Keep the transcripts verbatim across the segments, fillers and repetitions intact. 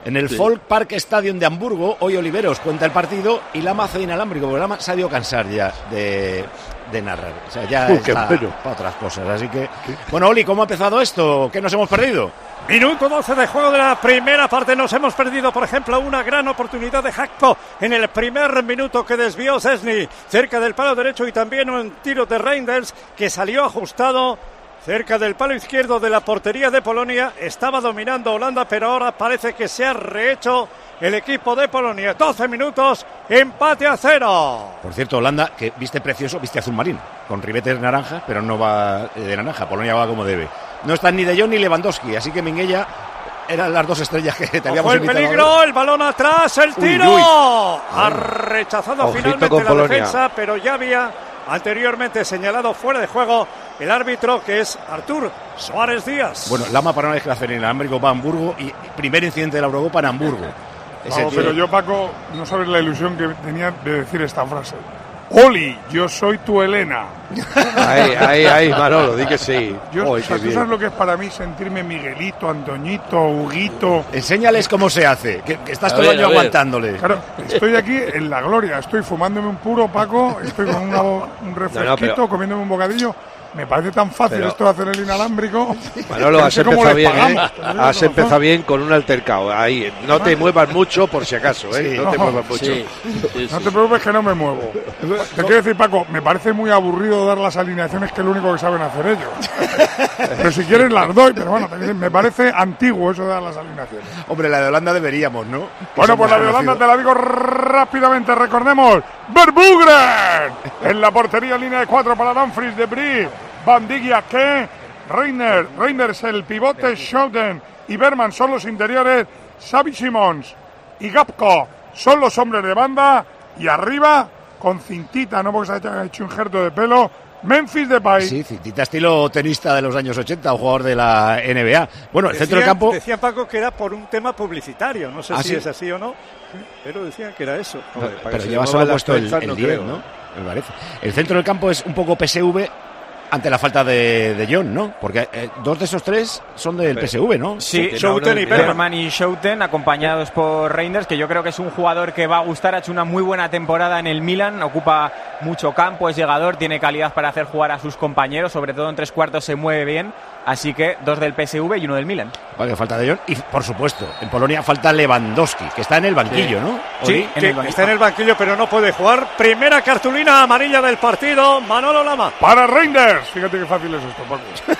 En el sí. Folk Park Stadium de Hamburgo, hoy Oliveros cuenta el partido y Lama hace inalámbrico, porque Lama se ha ido a cansar ya de, de narrar. O sea, ya uh, está para otras cosas. Así que, ¿qué? Bueno, Oli, ¿cómo ha empezado esto? ¿Qué nos hemos perdido? Minuto doce de juego de la primera parte. Nos hemos perdido, por ejemplo, una gran oportunidad de Hakpo en el primer minuto que desvió Szczęsny cerca del palo derecho y también un tiro de Reinders que salió ajustado cerca del palo izquierdo de la portería de Polonia. Estaba dominando Holanda, pero ahora parece que se ha rehecho el equipo de Polonia. doce minutos, empate a cero. Por cierto, Holanda, que viste precioso, viste azul marino, con ribetes naranjas, pero no va de naranja. Polonia va como debe. No están ni De Jong ni Lewandowski, así que Minguella eran las dos estrellas que te habíamos invitado. El peligro, el balón atrás, el tiro. Uy, uy. Ha rechazado Ojito finalmente la Polonia. Defensa, pero ya había anteriormente señalado fuera de juego el árbitro, que es Artur Suárez Díaz. Bueno, Lama para una vez que hacer en el Hamburgo va a Hamburgo y primer incidente de la Eurocopa en Hamburgo. Vamos, pero yo, Paco, no sabes la ilusión que tenía de decir esta frase. Oli, yo soy tu Elena. Ahí, ahí, ahí, Manolo, di que sí. Yo, Oy, o sea, ¿tú sabes lo que es para mí sentirme Miguelito, Antoñito, Huguito? Enséñales cómo se hace, que, que estás a todo el año aguantándoles. Claro, estoy aquí en la gloria, estoy fumándome un puro, Paco, estoy con una, un refresquito, no, no, pero... comiéndome un bocadillo. Me parece tan fácil pero... esto de hacer el inalámbrico. Manolo, has empezado bien, ¿eh? Has empezado bien con un altercado. Ahí, no te muevas mucho por si acaso, ¿eh? Sí, no, no te muevas mucho. Sí, sí, sí. No te preocupes que no me muevo. Te quiero decir, Paco, me parece muy aburrido dar las alineaciones, que es lo único que saben hacer ellos. Pero si quieres las doy, pero bueno, me parece antiguo eso de dar las alineaciones. Hombre, la de Holanda deberíamos, ¿no? Bueno, pues la de Holanda te la digo rápidamente, recordemos. Verbruggen en la portería, línea de cuatro para Dumfries, de Brie, Van Dijk, que Reiner, Reinders el pivote, Schouten y Berman son los interiores, Xavi Simons y Gapko son los hombres de banda, y arriba con cintita, no porque se haya hecho injerto de pelo, Memphis Depay. Sí, cintita estilo tenista de los años ochenta, un jugador de la N B A. Bueno, el decían, centro del campo... Decía Paco que era por un tema publicitario, no sé ¿Ah, si sí? es así o no, pero decían que era eso. No, Joder, pero lleva solo puesto el, el no diez, creo, ¿no? Me parece. El centro del campo es un poco P S V ante la falta de, de John, ¿no? Porque eh, dos de esos tres son del P S V, ¿no? Sí, Schouten y Berman y Schouten, acompañados por Reinders, que yo creo que es un jugador que va a gustar. Ha hecho una muy buena temporada en el Milan, ocupa mucho campo, es llegador, tiene calidad para hacer jugar a sus compañeros, sobre todo en tres cuartos se mueve bien. Así que dos del P S V y uno del Milan. Vale, falta de John. Y por supuesto, en Polonia falta Lewandowski, que está en el banquillo, sí. ¿no? Sí, en el banquillo. Está en el banquillo, pero no puede jugar. Primera cartulina amarilla del partido, Manolo Lama. Para Reinders. Fíjate qué fácil es esto,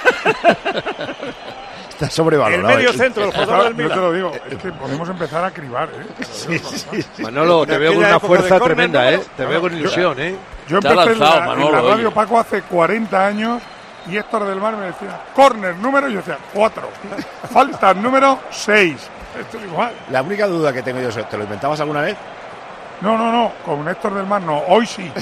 Paco. Está sobrevalorado. El medio centro, el jugador del Milan. Yo te lo digo, es que podemos empezar a cribar, ¿eh? Sí, sí, sí. Manolo, te veo con una fuerza tremenda, ¿eh? Te veo con ilusión, ¿eh? Yo empecé lanzado, en, la, Manolo, en la radio, Paco, hace cuarenta años. Y Héctor del Mar me decía, córner número, y yo decía, cuatro. Falta número seis. Esto es igual. La única duda que tengo yo es, ¿te lo inventabas alguna vez? No, no, no, con Héctor del Mar no, hoy sí.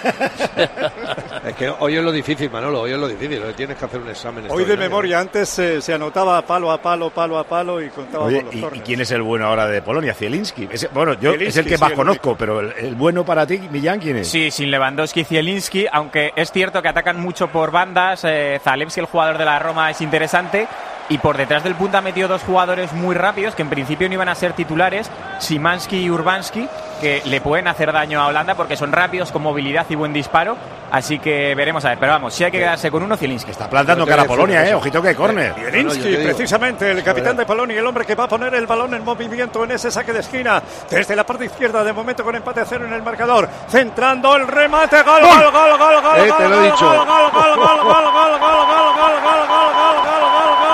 Es que hoy es lo difícil, Manolo, hoy es lo difícil, hoy tienes que hacer un examen. Hoy de memoria, antes eh, se anotaba palo a palo, palo a palo y contaba Oye, con los y, corners. ¿Y quién es el bueno ahora de Polonia? Zielinski. Ese, bueno, yo Zielinski, es el que más sí, conozco, el pero el, el bueno para ti, Millán, ¿quién es? Sí, sin Lewandowski y Zielinski, aunque es cierto que atacan mucho por bandas. eh, Zalewski, el jugador de la Roma, es interesante. Y por detrás del punta ha metido dos jugadores muy rápidos que en principio no iban a ser titulares, Szymański y Urbanski, que le pueden hacer daño a Holanda porque son rápidos, con movilidad y buen disparo. Así que veremos a ver. Pero vamos, si hay que quedarse con uno, Zielinski. Está plantando cara a Polonia, eh. Ojito que córner. Zielinski, precisamente, el capitán de Polonia, el hombre que va a poner el balón en movimiento en ese saque de esquina. Desde la parte izquierda, de momento con empate a cero en el marcador. Centrando el remate. Gol, gol, gol, gol, gol. Eh, te lo he dicho. Gol, gol, gol, gol, gol, gol, gol, gol, gol, gol, gol, gol,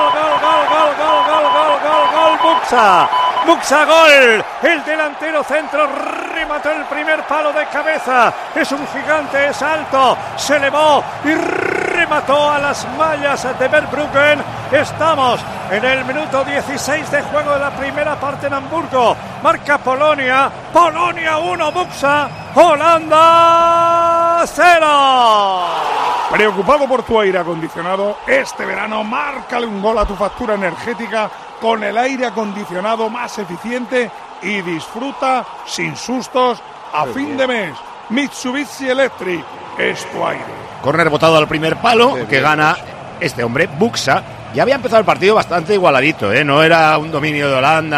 Buxa, Buxa, gol, el delantero centro remató el primer palo de cabeza, es un gigante, es alto, se elevó y remató a las mallas de Verbruggen. Estamos en el minuto dieciséis de juego de la primera parte en Hamburgo, marca Polonia, Polonia uno, Buxa, Holanda cero. Preocupado por tu aire acondicionado, este verano márcale un gol a tu factura energética con el aire acondicionado más eficiente y disfruta sin sustos a Qué fin bien. de mes. Mitsubishi Electric es tu aire. Córner botado al primer palo, Qué que bien. gana este hombre, Buxa. Ya había empezado el partido bastante igualadito, ¿eh? No era un dominio de Holanda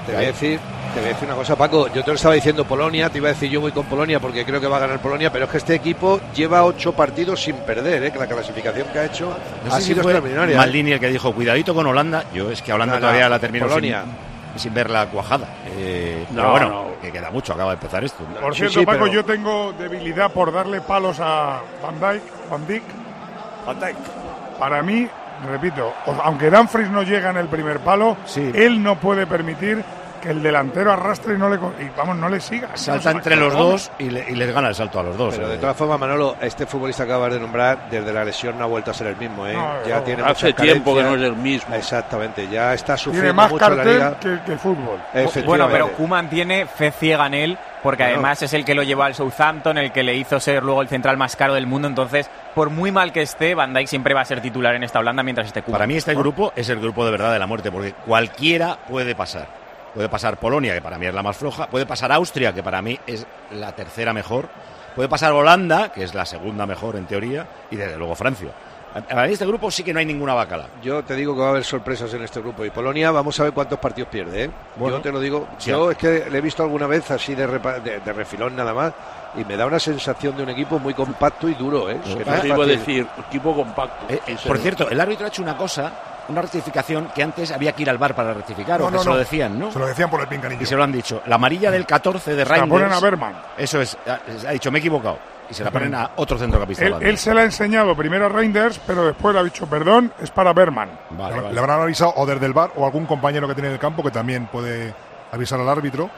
Te voy a decir, te voy a decir una cosa, Paco. Yo te lo estaba diciendo Polonia, te iba a decir yo voy con Polonia porque creo que va a ganar Polonia, pero es que este equipo lleva ocho partidos sin perder, ¿eh? Que la clasificación que ha hecho no ha sé sido si extraordinaria. Maldini el que dijo, cuidadito con Holanda. Yo es que Holanda no, todavía no, la termino Polonia. Sin, sin ver la cuajada. Eh, no, pero bueno, no. que queda mucho, acaba de empezar esto. Por cierto, sí, sí, Paco, pero... yo tengo debilidad por darle palos a Van Dijk. Van Dijk. Van Dijk. Para mí, repito, aunque Dumfries no llega en el primer palo, sí. él no puede permitir que el delantero arrastre y no le, y, vamos, no le siga. Salta entre los dos y, le, y les gana el salto a los dos. Pero eh. de todas formas, Manolo, este futbolista que acabas de nombrar, desde la lesión no ha vuelto a ser el mismo, ¿eh? No, ya no, tiene hace tiempo que no es el mismo. Exactamente, ya está sufriendo Tiene más mucho la cartel liga. que, que fútbol. Bueno, pero Koeman tiene fe ciega en él, porque bueno, además es el que lo llevó al Southampton, el que le hizo ser luego el central más caro del mundo. Entonces, por muy mal que esté, Van Dijk siempre va a ser titular en esta Holanda mientras esté Koeman. Para mí este grupo es el grupo de verdad de la muerte, porque cualquiera puede pasar. Puede pasar Polonia, que para mí es la más floja. Puede pasar Austria, que para mí es la tercera mejor. Puede pasar Holanda, que es la segunda mejor en teoría. Y desde luego Francia. Para mí este grupo sí que no hay ninguna bacala. Yo te digo que va a haber sorpresas en este grupo. Y Polonia, vamos a ver cuántos partidos pierde, ¿eh? Bueno, yo te lo digo. sí. Yo es que le he visto alguna vez así de, repa- de, de refilón nada más. Y me da una sensación de un equipo muy compacto y duro, ¿eh? Eso Que no no es iba a fácil. decir, equipo compacto. Eh, eh, por cierto, el árbitro ha hecho una cosa, una rectificación que antes había que ir al V A R para rectificar, No, o que no, se lo no. decían, ¿no? Se lo decían por el pinganillo. Y se lo han dicho. La amarilla del catorce de Se la ponen Reinders. a Berman. Eso es, ha, ha dicho, me he equivocado. Y se la ponen a otro centrocampista. Él, él se la ha enseñado primero a Reinders, pero después le ha dicho, perdón, es para Berman. Vale, le, vale. le habrán avisado o desde el V A R o algún compañero que tiene en el campo que también puede avisar al árbitro.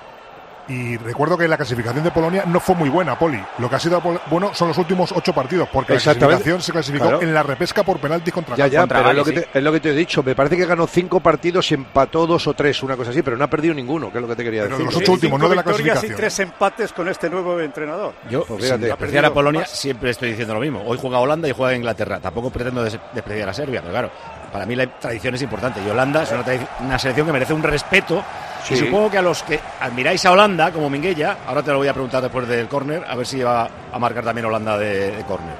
Y recuerdo que la clasificación de Polonia no fue muy buena, Poli. Lo que ha sido bueno son los últimos ocho partidos, porque la clasificación se clasificó Claro. en la repesca por penaltis contra Ya, ya, Contra pero es lo, Gali, que te, es lo que te he dicho. Me parece que ganó cinco partidos y empató dos o tres, una cosa así, pero no ha perdido ninguno, que es lo que te quería Pero decir. de los ocho últimos, no de la victorias y clasificación. tres empates con este nuevo entrenador. Yo, Pues sin fíjate. despreciar a Polonia, siempre estoy diciendo lo mismo. Hoy juega Holanda y juega Inglaterra. Tampoco pretendo des- despreciar a Serbia, pero claro, para mí la tradición es importante. Y Holanda es una, tradi- una selección que merece un respeto. Sí. Y supongo que a los que admiráis a Holanda, como Minguella, ahora te lo voy a preguntar después del córner, a ver si va a marcar también Holanda de, de córner.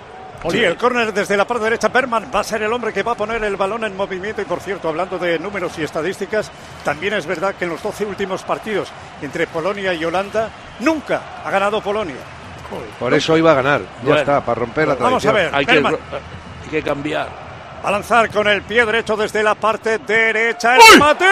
Sí, el córner desde la parte derecha. Berman va a ser el hombre que va a poner el balón en movimiento. Y por cierto, hablando de números y estadísticas, también es verdad que en los doce últimos partidos entre Polonia y Holanda, nunca ha ganado Polonia. Por eso iba a ganar. Ya Bueno. está, para romper la Vamos tradición. a ver, Hay que, Berman hay que cambiar. va a lanzar con el pie derecho desde la parte derecha. ¡El remate!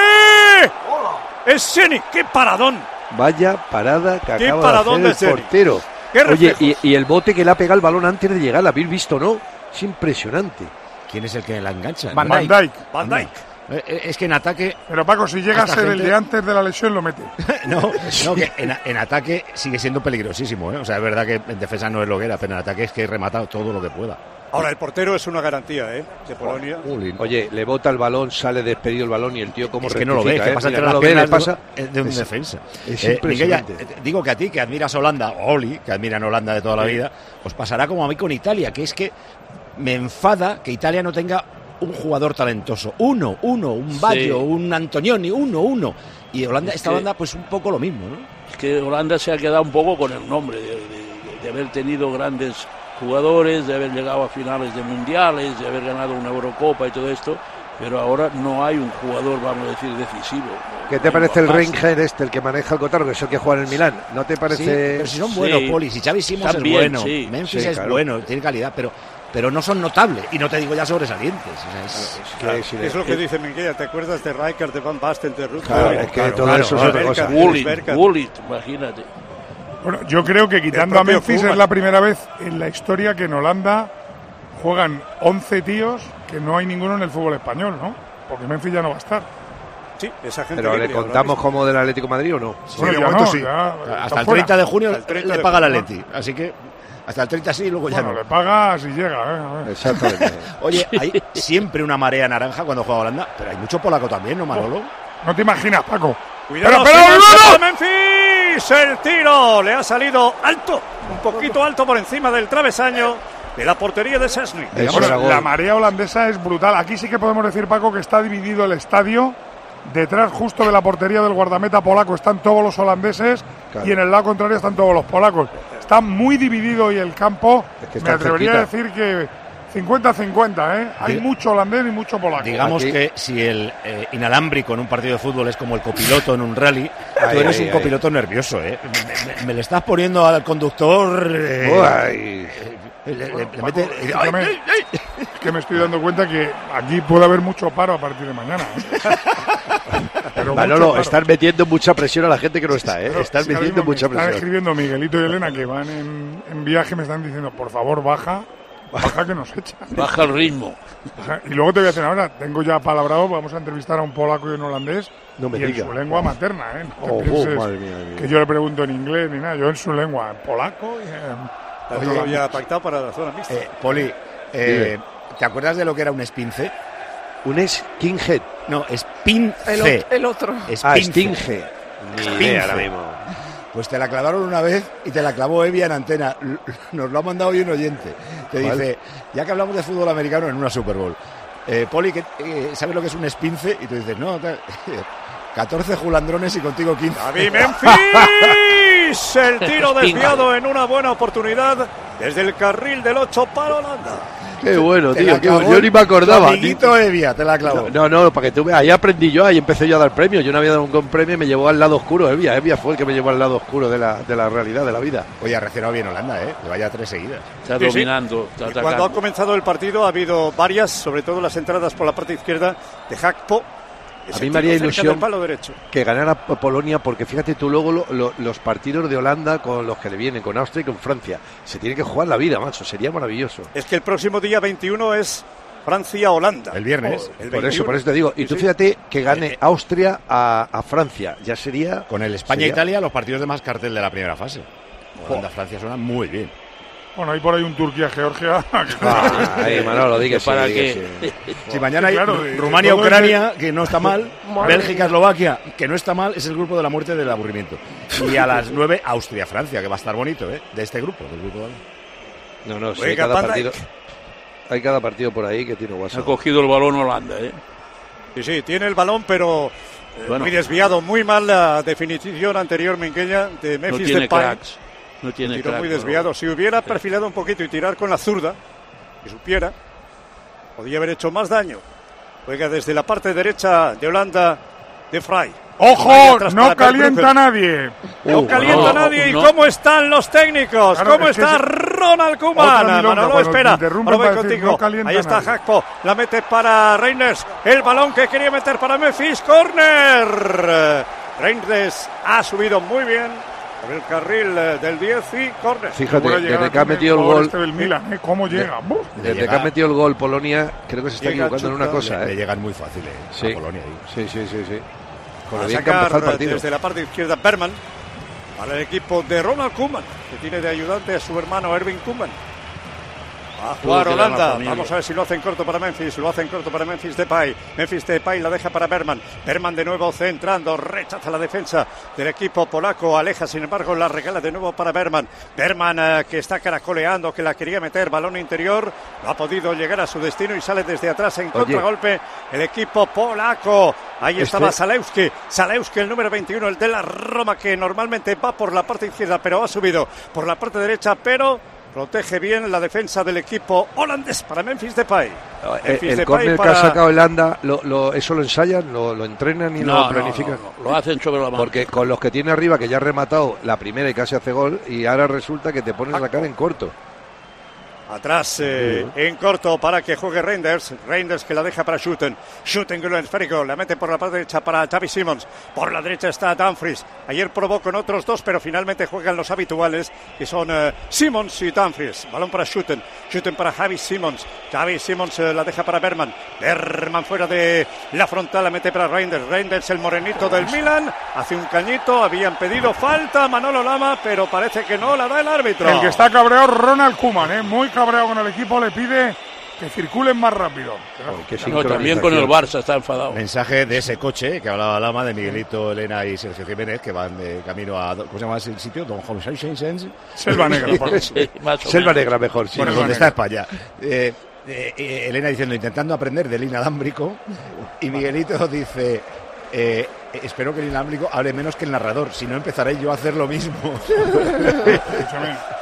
¡Es Seni! ¡Qué paradón! Vaya parada que Qué acaba paradón de de hacer el Zeni. portero. ¡Qué Oye, reflejos! y, y el bote que le ha pegado el balón antes de llegar, ¿la habéis visto, no? Es impresionante. ¿Quién es el que la engancha? Van Van Dijk. Dijk. Van Dijk. Eh, eh, Es que en ataque Pero Paco, si llega a Esta ser el gente- de antes de la lesión, lo mete. no, no, que en, en ataque sigue siendo peligrosísimo, ¿eh? O sea, es verdad que en defensa no es lo que era, pero en ataque es que remata todo lo que pueda. Ahora, el portero es una garantía, ¿eh? De Polonia. Oye, le bota el balón, sale despedido el balón y el tío como Es que no lo ve, que pasa entre no las lo ve, le piernas pasa. de, de un Es- defensa. es Eh, impresionante. Miguel, ya, eh, digo que a ti, que admiras a Holanda, o Oli, que admiran a Holanda de toda la vida, os pasará como a mí con Italia, que es que me enfada que Italia no tenga un jugador talentoso. Uno, uno, un Baggio, Sí. un Antonioni, uno, uno. Y Holanda, Es esta que- Holanda, pues un poco lo mismo, ¿no? Es que Holanda se ha quedado un poco con el nombre de, de- de haber tenido grandes jugadores, de haber llegado a finales de mundiales, de haber ganado una Eurocopa y todo esto, pero ahora no hay un jugador, vamos a decir, decisivo. ¿Qué te parece el Reinger este, el que maneja el Cotarro, que es el que juega en el Milán? ¿No te Sí, parece...? pero si son buenos, Sí. Poli, si Xavi Simons es También, bueno, sí. Memphis Sí, es claro. bueno, tiene calidad, pero, pero no son notables. Y no te digo ya sobresalientes. O sea, es- Que si le- Es lo que dice Miguel. ¿Te acuerdas de Rijkaard, de Van Basten, de Ruud? Claro, Gullit? es que claro, todo claro, eso es claro. otra cosa. Bergkamp. Gullit, Bergkamp. Gullit, imagínate. Bueno, yo creo que quitando El a propio Memphis Koeman. es la primera vez en la historia que en Holanda juegan once tíos que no hay ninguno en el fútbol español, ¿no? Porque Memphis ya no va a estar. Sí, esa gente Pero que le quería, contamos ahora como del Atlético de Madrid o no. Bueno, de ya momento no, sí. ya hasta está el fuera. treinta de junio Hasta el treinta le de paga el junio. Atleti. Así que hasta el treinta sí y luego ya Bueno, no. le paga si llega, ¿eh? A ver. Exactamente. Oye, hay siempre una marea naranja cuando juega Holanda, pero hay mucho polaco también, ¿no, Manolo? No te imaginas, Paco. Cuidado, pero, pero, Simons, no, no. para Memphis. El tiro le ha salido alto, un poquito alto por encima del travesaño de la portería de Szczesny. Eso Bueno, era gol. la marea holandesa es brutal. Aquí sí que podemos decir, Paco, que está dividido el estadio. Detrás, justo de la portería del guardameta polaco, están todos los holandeses. Claro. Y en el lado contrario están todos los polacos. Está muy dividido hoy el campo. Es que Me están atrevería a cerquita. decir que, cincuenta cincuenta, ¿eh? Hay Diga, mucho holandés y mucho polaco. Digamos Aquí. que si el eh, inalámbrico en un partido de fútbol es como el copiloto en un rally, Ay, tú eres ay, un ay. copiloto nervioso, ¿eh? Me, me- me le estás poniendo al conductor... eh, Uy. le, le- le Paco, mete... escúchame, ¡Ay, ay, ay! Es que me estoy dando cuenta que aquí puede haber mucho paro a partir de mañana. ¿eh? Pero mucho Manolo, paro. están metiendo mucha presión a la gente que no está, ¿eh? Pero Están si ahora metiendo mismo me mucha Están presión. escribiendo Miguelito y Elena que van en, en viaje, me están diciendo, por favor, baja, baja que nos echan. Baja el ritmo. Baja. Y luego te voy a decir ahora, tengo ya palabrado, vamos a entrevistar a un polaco y un holandés, No me y en diga. su lengua materna, ¿eh? No te Oh, oh, pienses madre mía, madre mía. que yo le pregunto en inglés ni nada, yo en su lengua, en polaco y en... Está todo ya pactado para la zona mixta. Eh, Poli, eh, ¿te acuerdas de lo que era un espince? Un skinhead. No, espince. El, ot- el otro. Ah, Espince. Stinge. Ni Spince. idea ahora mismo. Pues te la clavaron una vez y te la clavó Evia en antena. L- Nos lo ha mandado hoy un oyente. Te ¿Cuál? dice, ya que hablamos de fútbol americano en una Super Bowl, eh, Poli, ¿qué- eh, ¿sabes lo que es un espince? Y tú dices, no, tal. catorce julandrones y contigo quince. David Memphis, el tiro desviado en una buena oportunidad desde el carril del ocho para Holanda. Qué bueno, Te tío. la qué clavó bueno. Yo ni me acordaba. tu amiguito Evia, te la clavó. No, no, para que tú veas, ahí aprendí yo, ahí empecé yo a dar premios. Yo no había dado un buen premio y me llevó al lado oscuro. Evia, Evia fue el que me llevó al lado oscuro de la, de la realidad, de la vida. Oye, ha reaccionado bien Holanda, ¿eh? Que vaya tres seguidas. Está Sí, sí. dominando, está Y cuando ha atacando. comenzado el partido ha habido varias, sobre todo las entradas por la parte izquierda de Hakpo. A mí me haría cerca ilusión del palo derecho. que ganara Polonia, porque fíjate tú luego lo- lo- los partidos de Holanda con los que le vienen, con Austria y con Francia. Se tiene que jugar la vida, macho. Sería maravilloso. Es que el próximo día veintiuno es Francia-Holanda. El viernes. El Por eso, veintiuno. por eso te digo. Y Sí, tú sí. fíjate que gane Austria a, a Francia. Ya sería. Con el sería- España-Italia, los partidos de más cartel de la primera fase. Holanda-Francia suena muy bien. Bueno, hay por ahí un Turquía-Georgia. Ah, ahí, Manolo, di que sí, ¿Para di qué? que sí. Si mañana hay claro, de- de Rumania-Ucrania, que no está mal, Madre Bélgica-Eslovaquia, que no está mal, es el grupo de la muerte del aburrimiento. Y a las nueve, Austria-Francia, que va a estar bonito, ¿eh? De este grupo, del grupo de... No, no, sí, Venga, cada Van partido, Dijk. hay cada partido por ahí que tiene Ha WhatsApp. cogido el balón Holanda, ¿eh? Sí, sí, tiene el balón, pero eh, Bueno. muy desviado. Muy mal la definición anterior, Minguella, de No Memphis tiene Depay. cracks. No tiene Tiró cracks. muy ¿no? desviado. Si hubiera perfilado un poquito y tirar con la zurda, que supiera, podía haber hecho más daño. Juega desde la parte derecha de Holanda, de Frey. Ahí ¡Ojo! atrás No para calienta Verbrugge. nadie. No Uh, calienta no, nadie. no. ¿Y cómo están los técnicos? Claro, ¿Cómo es que está ese- Ronald Otra Koeman? milonga, Manolo, cuando espera. te interrumpen Ahora voy para decir, contigo. no calienta Ahí está nadie. Hakpo. La mete para Reinders. El balón que quería meter para Memphis. Corner. Reinders ha subido muy bien por el carril eh, del diez y corner. Fíjate, Buena llegada desde que ha tiene metido el jugador gol, este del Milan, ¿eh? ¿Cómo llega? ¡Buf! desde que ha metido el gol Polonia, creo que se está Llega equivocando en una chutado. cosa, Le ¿eh? llegan muy fácil, ¿eh? Sí. A Polonia ahí. Sí, sí, sí, sí. Con A lo bien que ha sacar empezado el partido. desde la parte izquierda Berman para el equipo de Ronald Koeman, que tiene de ayudante a su hermano Erwin Koeman. Va a jugar Tuvo que dar la Holanda. familia. Vamos a ver si lo hacen corto para Memphis. Lo hacen corto para Memphis Depay. Memphis Depay la deja para Berman. Berman de nuevo centrando. Rechaza la defensa del equipo polaco. Aleja, sin embargo, la regala de nuevo para Berman. Berman eh, que está caracoleando, que la quería meter. Balón interior. No ha podido llegar a su destino y sale desde atrás en Oye. contragolpe el equipo polaco. Ahí Este- estaba Zalewski. Zalewski, el número veintiuno, el de la Roma, que normalmente va por la parte izquierda, pero ha subido por la parte derecha, pero protege bien la defensa del equipo holandés para Memphis Depay. Eh, Memphis el Depay córner para- que ha sacado Holanda, lo, lo- ¿eso lo ensayan, lo, lo entrenan y No, lo no, planifican? no, no, lo hacen sobre la mano. Porque con los que tiene arriba, que ya ha rematado la primera y casi hace gol, y ahora resulta que te pones a sacar en corto. Atrás eh, en corto para que juegue Reinders. Reinders que la deja para Schutten. Schutten con el esférico. La mete por la parte derecha para Xavi Simons. Por la derecha está Dumfries. Ayer probó con otros dos, pero finalmente juegan los habituales, que son eh, Simons y Dumfries. Balón para Schutten. Schutten para Xavi Simons. Xavi Simons eh, la deja para Berman. Berman fuera de la frontal. La mete para Reinders. Reinders, el morenito del Milan. Hace un cañito. Habían pedido falta Manolo Lama, pero parece que no la da el árbitro. El que está cabreado, Ronald Koeman, ¿eh? Muy cabreado con el equipo, le pide que circulen más rápido. Qué No, también con el Barça está enfadado. Mensaje de ese coche que hablaba Lama, de Miguelito, Elena y Sergio Jiménez, que van de camino a... ¿Cómo se llama el sitio? Don José Sánchez. Selva Negra, por Sí, más o Selva menos. Negra mejor, sí. Bueno, Selva donde Negra. está España. Eh, eh, eh, Elena diciendo, intentando aprender del inalámbrico, y Miguelito dice... eh, espero que el inalámbrico hable menos que el narrador, si no empezaré yo a hacer lo mismo. Escúchame.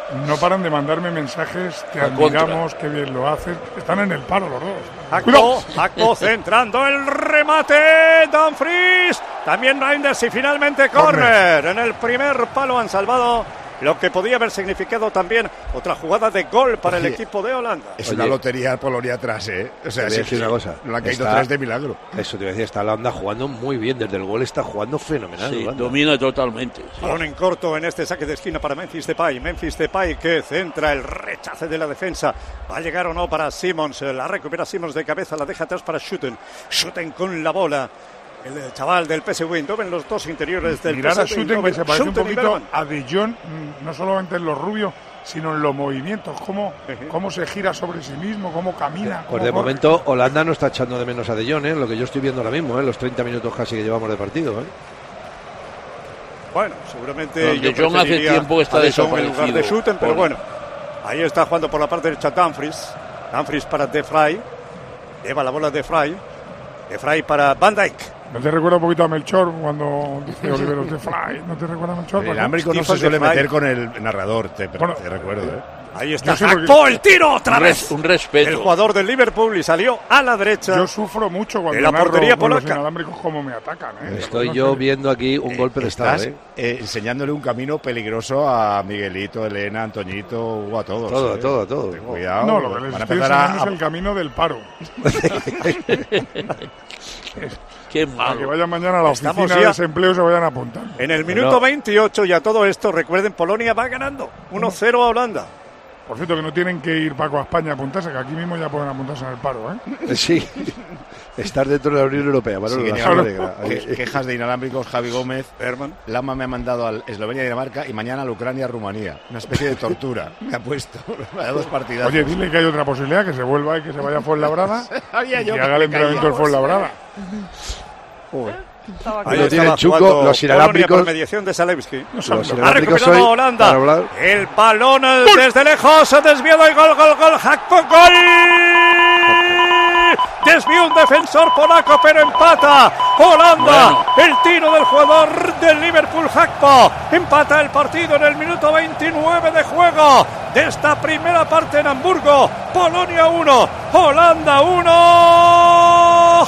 No paran de mandarme mensajes, te admiramos, qué bien lo haces. Están en el paro los dos. Acto, acto centrando el remate, Dumfries. También Reinders y finalmente córner. En el primer palo han salvado lo que podía haber significado también otra jugada de gol para Oye, el equipo de Holanda. Es una Oye, lotería Polonia atrás, ¿eh? O sea, te voy a decir una cosa. No han caído tres de milagro. Eso te voy a decir, está Holanda jugando muy bien. Desde el gol está jugando fenomenal. Sí, Holanda. domina totalmente. Sí. Balón en corto en este saque de esquina para Memphis Depay. Memphis Depay que centra el rechace de la defensa. ¿Va a llegar o no para Simons? La recupera Simons de cabeza, la deja atrás para Schouten. Schouten con la bola. El chaval del P S V Eindhoven, los dos interiores del Mirar P S V a Schouten, que se parece Schouten un poquito a De Jong, no solamente en los rubios, sino en los movimientos, cómo, uh-huh. cómo se gira sobre sí mismo, cómo camina. Pues cómo de corre. momento Holanda no está echando de menos a De Jong, ¿eh? Lo que yo estoy viendo ahora mismo, ¿eh? Los treinta minutos casi que llevamos de partido. ¿eh? Bueno, seguramente no, De Jong hace tiempo que está desaparecido. En lugar de Schouten, pero bueno, ahí está jugando por la parte derecha Dumfries. Dumfries para De Vrij. Lleva la bola De Vrij. De Vrij para Van Dijk. ¿No te recuerda un poquito a Melchor cuando dice Oliveros de Fly? ¿No te recuerda a Melchor? El ámbrico no se suele meter con el narrador, te, bueno, te recuerdo. ¿eh? Ahí está Gakpo, el tiro otra un vez. Res, un respeto. El jugador del Liverpool y salió a la derecha. Yo sufro mucho cuando en la portería con los polaca. inalámbricos como me atacan. ¿eh? Estoy yo sé. viendo aquí un eh, golpe de estado. ¿eh? Eh, enseñándole un camino peligroso a Miguelito, Elena, Antoñito, o a todos. Todo, ¿eh? todo, todo. Ten cuidado. No, lo que les estoy enseñando a... es el camino del paro. Qué malo. Para que vayan mañana a la Estamos oficina de desempleo y se vayan apuntando. En el minuto no. veintiocho y a todo esto, recuerden, Polonia va ganando uno cero a Holanda. Por cierto, que no tienen que ir, Paco, a España a apuntarse, que aquí mismo ya pueden apuntarse en el paro, ¿eh? Sí. Estar dentro de la Unión Europea. Bueno, sí, claro. que, quejas de inalámbricos, Javi Gómez. Herman. Lama me ha mandado a Eslovenia y Dinamarca y mañana a la Ucrania-Rumanía. Una especie de tortura. Me ha puesto a dos partidas. Oye, dile que hay otra posibilidad, que se vuelva y que se vaya a Fuenlabrada y haga el entrenamiento en Fuenlabrada. Ahí lo tiene Chuco, los inalámbricos. Por mediación de Zalewski. Ha recuperado Holanda. El balón desde lejos, desviado y gol, gol, gol. Gakpo, gol. Desvió un defensor polaco, pero empata Holanda. Bueno. El tiro del jugador del Liverpool, Gakpo. Empata el partido en el minuto veintinueve de juego de esta primera parte en Hamburgo. Polonia uno, Holanda uno.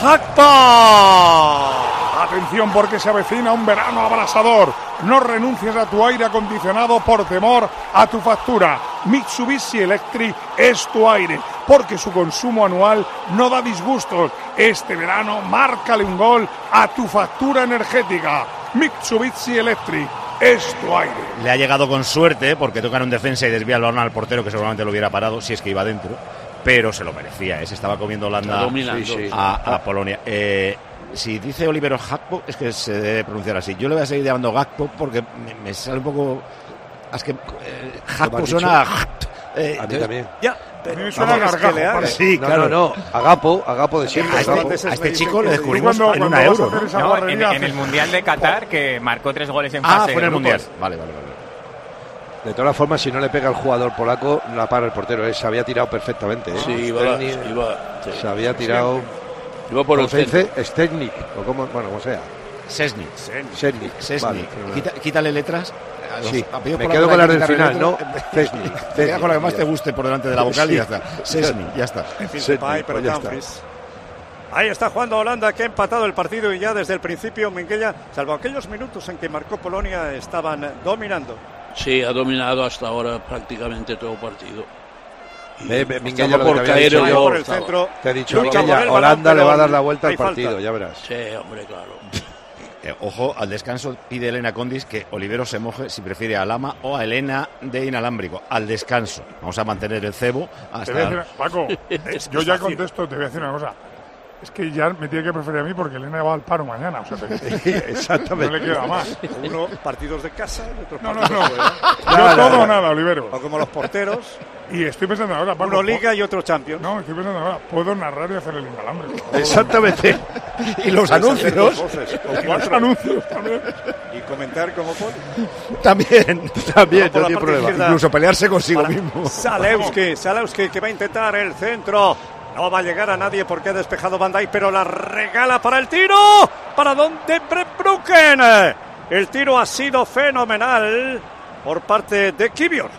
Gakpo. Atención, porque se avecina un verano abrasador. No renuncies a tu aire acondicionado por temor a tu factura. Mitsubishi Electric es tu aire, porque su consumo anual no da disgustos. Este verano, márcale un gol a tu factura energética. Mitsubishi Electric es tu aire. Le ha llegado con suerte, porque tocan un defensa y desvía el balón al portero, que seguramente lo hubiera parado si es que iba dentro. Pero se lo merecía, ¿eh? Se estaba comiendo Holanda sí, sí. a, a Polonia. Eh... Si dice Oliveros Gakpo, es que se debe pronunciar así. Yo le voy a seguir llamando Gakpo porque me, me sale un poco... Es que eh, Gakpo suena... Eh, a mí también. Ya. A mí me suena gargajo. Sí, no, claro. No, no, Agapo, Agapo de siempre. A este, a este chico le descubrimos cuando, en una euro, ¿no? No, en, en el Mundial de Qatar, que marcó tres goles en ah, fase. Ah, fue en el Mundial. Vale, vale, vale. De todas formas, si no le pega el jugador polaco, la para el portero. ¿eh? Se había tirado perfectamente. ¿eh? Sí, iba, iba, sí. Se había tirado... Sí. Iba por el centro. Stechnik, o como, bueno, como sea. Sesnik. Sesnik. Sesnik. Quita, quítale letras. Sí, me quedo con las del final, ¿no? Sesnik. Me queda con la que más te guste por delante de la vocal y ya está. Sesnik, ya está. Sesnik, pero ya está. Ahí está jugando Holanda, que ha empatado el partido y ya desde el principio Minguella, salvo aquellos minutos en que marcó Polonia, estaban dominando. Sí, ha dominado hasta ahora prácticamente todo el partido. Ve, ve, Minguella, lo que te había dicho yo, por el centro, te he dicho, Minguella, Holanda le va a dar la vuelta al partido, falta. Ya verás. Sí, hombre, claro. Eh, ojo, al descanso pide Elena Condis que Oliveros se moje si prefiere a Lama o a Elena de inalámbrico. Al descanso. Vamos a mantener el cebo hasta... Te voy a decir, Paco, yo ya contesto, te voy a decir una cosa. Es que ya me tiene que preferir a mí porque Elena va al paro mañana. O sea, te... Exactamente. No le queda más. Uno partidos de casa y otros no, partidos no, no. fuera. Yo nada, todo o nada, Olivero. O como los porteros. Y estoy pensando ahora, Paco. Uno Liga y otro Champions. No, estoy pensando ahora, puedo narrar y hacer el inalámbrico. Exactamente. Y los anuncios. Los anuncios también. Y comentar como Poli. También. También, no tiene problema. Incluso pelearse consigo mismo. Zalewski, Zalewski que va a intentar el centro. No va a llegar a nadie porque ha despejado Van Dijk, pero la regala para el tiro. ¿Para dónde? Bruggen. El tiro ha sido fenomenal por parte de Kivior.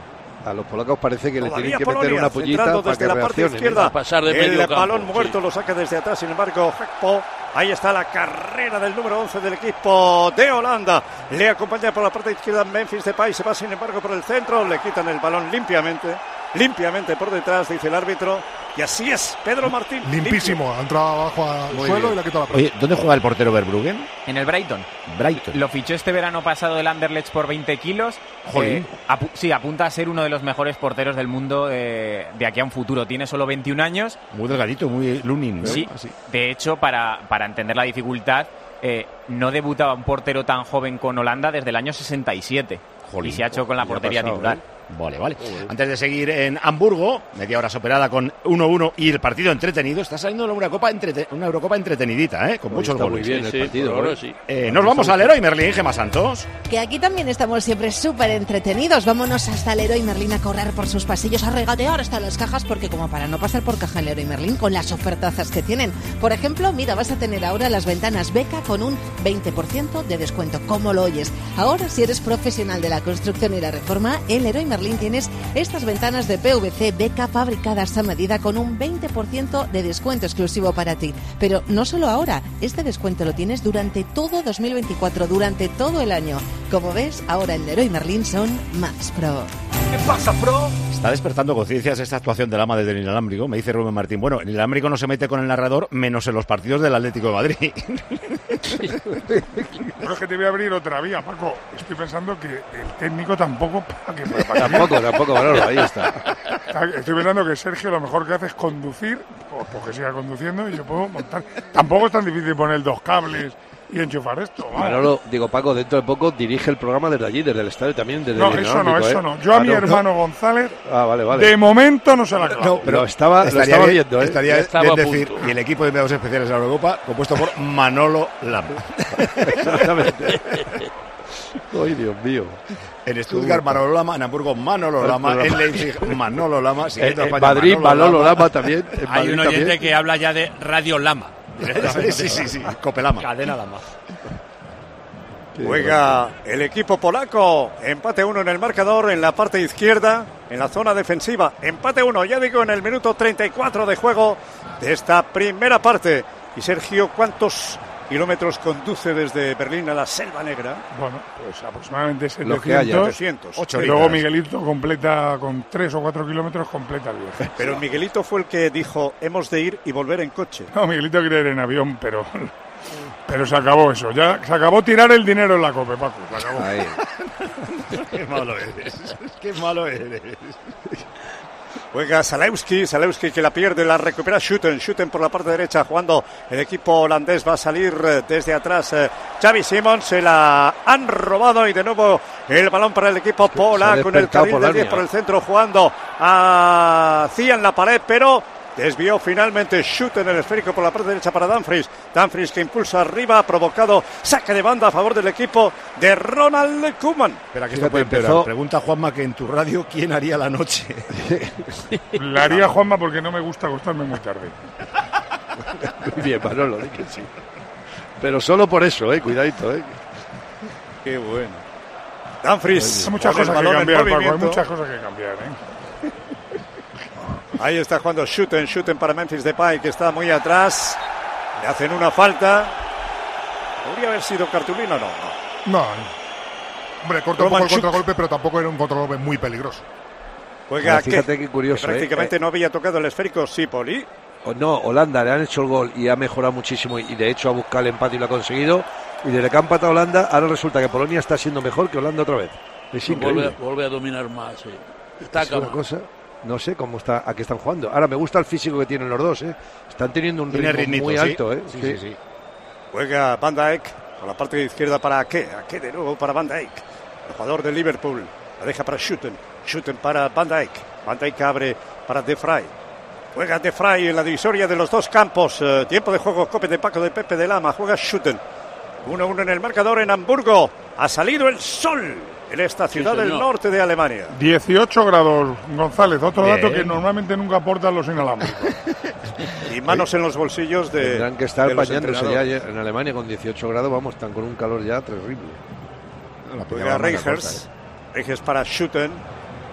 A los polacos parece que Todavía le tienen que Polonia, meter una pullita para que la parte reaccionen. izquierda, ¿eh? Pasar de medio el campo, balón muerto sí. lo saca desde atrás, sin embargo, Gakpo. Ahí está la carrera del número once del equipo de Holanda. Le acompaña por la parte izquierda Memphis Depay, se va sin embargo por el centro, le quitan el balón limpiamente, limpiamente por detrás, dice el árbitro. Y así es, Pedro Martín. Limpísimo, limpio. Ha entrado abajo al suelo bien. Y le ha quitado la pelota. Oye, ¿dónde juega el portero Verbruggen? En el Brighton. Brighton. Lo fichó este verano pasado el Anderlecht por veinte kilos. Jolín. Eh, apu- sí, apunta a ser uno de los mejores porteros del mundo eh, de aquí a un futuro. Tiene solo veintiún años. Muy delgadito, muy lunin, ¿no? Sí, Así. de hecho, para, para entender la dificultad, eh, no debutaba un portero tan joven con Holanda desde el año sesenta y siete. Jolín, y se ha hecho con la portería pasado, titular. ¿eh? Vale, vale. Antes de seguir en Hamburgo, media hora superada con uno uno y el partido entretenido, está saliendo una Eurocopa, entrete- una Eurocopa entretenidita, ¿eh? Con Hoy muchos está goles. muy bien Sí, el sí, partido. por ahora ¿eh? sí. Eh, nos vamos al Leroy Merlin, Gemma Santos. Que aquí también estamos siempre súper entretenidos. Vámonos hasta el Leroy Merlin a correr por sus pasillos, a regatear hasta las cajas, porque como para no pasar por caja en Leroy Merlin con las ofertazas que tienen. Por ejemplo, mira, vas a tener ahora las ventanas Beca con un veinte por ciento de descuento, como lo oyes. Ahora, si eres profesional de la construcción y la reforma, en Leroy Merlin tienes estas ventanas de P V C Beca fabricadas a medida con un veinte por ciento de descuento exclusivo para ti. Pero no solo ahora, este descuento lo tienes durante todo dos mil veinticuatro, durante todo el año. Como ves, ahora en Leroy Merlin son más pro. ¿Qué pasa, pro? Está despertando conciencias esta actuación del ama desde el inalámbrico, me dice Rubén Martín. Bueno, el inalámbrico no se mete con el narrador, menos en los partidos del Atlético de Madrid. Pero es que te voy a abrir otra vía, Paco. Estoy pensando que el técnico tampoco... Para que, para Tampoco, tampoco, Manolo, ahí está. Estoy pensando que Sergio lo mejor que hace es conducir, pues, pues que siga conduciendo y yo puedo montar. Tampoco es tan difícil poner dos cables y enchufar esto. Vamos. Manolo, digo, Paco, dentro de poco dirige el programa desde allí, desde el estadio también. Desde No, el eso no, inalámbrico, eso ¿eh? no. Yo a Ah, mi no, hermano no. González, Ah, vale, vale. de momento no se la clavo. No, Pero estaba, lo estaría estaba bien, viendo, ¿eh? estaría Estaba bien a decir, punto. y el equipo de medios especiales de la Eurocopa, compuesto por Manolo Lama. Exactamente. Ay, Dios mío. En Stuttgart, Manolo Lama, en Hamburgo, Manolo Lama, en Leipzig, Manolo Lama, En, en Madrid, Manolo Lama también. En Hay Madrid un oyente también. que habla ya de Radio Lama. Sí, sí, sí, sí, Copelama. Cadena Lama. Juega el equipo polaco, empate uno en el marcador en la parte izquierda, en la zona defensiva, empate uno, ya digo, en el minuto treinta y cuatro de juego de esta primera parte. Y Sergio, ¿cuántos kilómetros conduce desde Berlín a la Selva Negra? Bueno, pues aproximadamente Los que haya. setecientos. Ocho Y luego horitas. Miguelito completa con tres o cuatro kilómetros, completa el viaje. Pero Miguelito fue el que dijo, hemos de ir y volver en coche. No, Miguelito quería ir en avión, pero... Pero se acabó eso, ya se acabó tirar el dinero en la COPE, Paco, se acabó. Ahí. Qué malo eres, qué malo eres. Juega Zalewski, Zalewski que la pierde, la recupera Schutten, Schutten por la parte derecha jugando el equipo holandés, va a salir eh, desde atrás eh, Xavi Simons, se la han robado y de nuevo el balón para el equipo polaco con el despertado carril del diez Polonia. por el centro jugando hacia en la pared, pero desvió finalmente Schutten el esférico por la parte derecha para Dumfries. Dumfries que impulsa arriba, ha provocado saque de banda a favor del equipo de Ronald Koeman. Espera, que Fíjate, esto puede empezó- empeorar. Pregunta Juanma que en tu radio, ¿quién haría la noche? La haría Juanma porque no me gusta acostarme muy tarde. Muy bien, Manolo, di que sí. Pero solo por eso, eh, cuidadito, eh. Qué bueno. Dumfries. Hay muchas con el cosas que balón en cambiar, Paco, hay movimiento. muchas cosas que cambiar, ¿eh? Ahí está jugando Schutten, Schutten para Memphis Depay que está muy atrás. Le hacen una falta. ¿Podría haber sido cartulina o no? No. No, hombre, corta un poco el Romanchuk. contragolpe, pero tampoco era un contragolpe muy peligroso. Juega Ahora, fíjate que, qué curioso, que prácticamente eh. no había tocado el esférico Sipoli. O no, Holanda le han hecho el gol y ha mejorado muchísimo y de hecho ha buscado el empate y lo ha conseguido. Y desde que ha empatado Holanda, ahora resulta que Polonia está siendo mejor que Holanda otra vez. Es Vuelve, increíble. vuelve a dominar más. Sí. Está Es una acabado. cosa, no sé cómo está, a qué están jugando. Ahora me gusta el físico que tienen los dos, ¿eh? Están teniendo un Tiene ritmo ritmito, muy sí. alto, ¿eh? Sí, sí, sí. Juega Van Dijk por la parte izquierda para Ake. Ake de nuevo para Van Dijk. El jugador de Liverpool. La deja para Schutten. Schutten para Van Dijk. Van Dijk abre para De Vrij. Juega De Vrij en la divisoria de los dos campos. Eh, tiempo de juego, cope de Paco de Pepe de Lama. Juega Schutten. uno uno en el marcador en Hamburgo. Ha salido el sol en esta ciudad señor. del norte de Alemania. dieciocho grados, González, otro Bien. dato que normalmente nunca aportan los inalámbricos. Y manos en los bolsillos de. Tendrán que estar de los bañándose ya entrenadores. en Alemania con dieciocho grados, vamos, están con un calor ya terrible. Juega Reijers. Reijers para Schutten.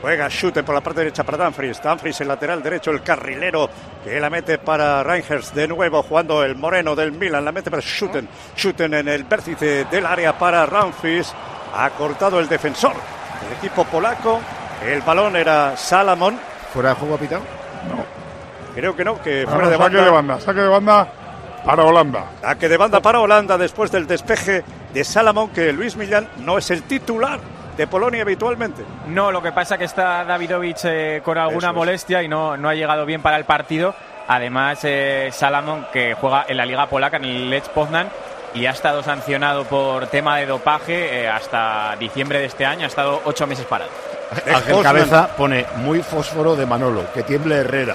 Juega Schutten por la parte derecha para Dumfries. Dumfries el lateral derecho, el carrilero que la mete para Reijers. De nuevo jugando el moreno del Milan. La mete para Schutten. Schutten en el vértice del área para Dumfries. Ha cortado el defensor del equipo polaco. El balón era Salamón. ¿Fuera de juego ha pitado? No. Creo que no, que No, fuera no, de saque banda. de banda. Saque de banda para Holanda. Saque de banda para Holanda después del despeje de Salamón, que Luis Millán no es el titular de Polonia habitualmente. No, lo que pasa que está Davidovich eh, con alguna Eso es. molestia y no, no ha llegado bien para el partido. Además, eh, Salamón, que juega en la Liga Polaca, en el Lech Poznan, y ha estado sancionado por tema de dopaje eh, hasta diciembre de este año. Ha estado ocho meses parado. Ángel Cabeza pone muy fósforo de Manolo, que tiemble Herrera.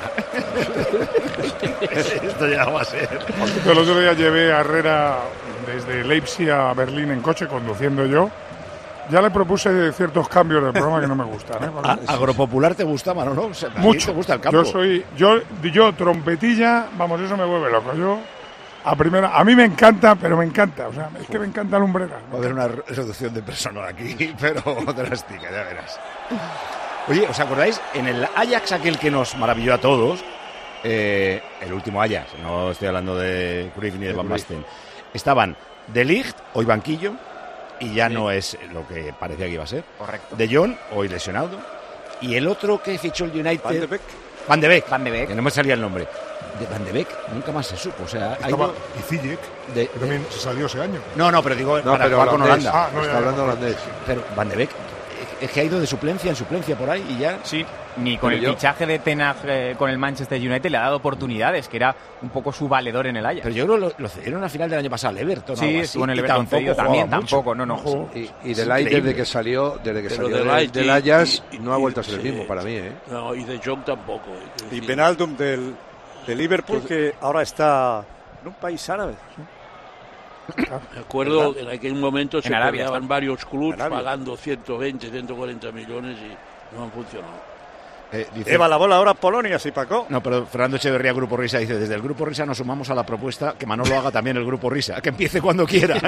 Esto ya va a ser. El otro día llevé a Herrera desde Leipzig a Berlín en coche, conduciendo yo. Ya le propuse ciertos cambios del programa que no me gustan. ¿eh? A, ¿Agropopular te gusta, Manolo? O sea, ¿a ti Mucho. te gusta el campo? Yo soy, yo, yo trompetilla, vamos, eso me vuelve loco. Yo a primera, a mí me encanta, pero me encanta, o sea, es que me encanta Lumbreras. Va a haber una reducción de personal aquí, pero drástica, ya verás. Oye, ¿os acordáis? En el Ajax aquel que nos maravilló a todos, eh, el último Ajax, no estoy hablando de Cruyff ni de Van Basten, estaban De Ligt, hoy banquillo, y ya sí. no es lo que parecía que iba a ser. Correcto. De Jong, hoy lesionado, y el otro que fichó el United... Van de Beek. Van de Beek. Van de Beek. Que no me salía el nombre. De Van de Beek nunca más se supo. O sea, ha ido... Y Ziyech, de, que también se salió ese año. No, no, pero digo, no, para pero jugar con holandés. Holanda. Ah, no, está ya, hablando ya. holandés. Pero Van de Beek es que ha ido de suplencia en suplencia por ahí y ya... Sí, ni con Pero el yo- fichaje de Ten Hag eh, con el Manchester United le ha dado oportunidades, que era un poco su valedor en el Ajax. Pero yo creo que lo, lo cedieron al final del año pasado al Everton. o Sí, algo así, estuvo en el y Everton tampoco cedido jugaba también, mucho. tampoco, no, no. Ojo. Y, y Es de Light, increíble. desde que salió, desde que Pero salió de del, Light del y- Ajax, y- no ha y- vuelto a ser el sí. mismo para mí, ¿eh? No, y de Jong tampoco. eh. Es Y decir, Penaldum del, de Liverpool, que ahora está en un país árabe. Me acuerdo, en aquel momento se En Arabia peleaban está. varios clubes Arabia. pagando ciento veinte, ciento cuarenta millones y no han funcionado. Eh, dice- Lleva la bola ahora Polonia, sí, Paco. No, pero Fernando Echeverría, Grupo Risa, dice, desde el Grupo Risa nos sumamos a la propuesta que Manolo haga también el Grupo Risa, que empiece cuando quiera.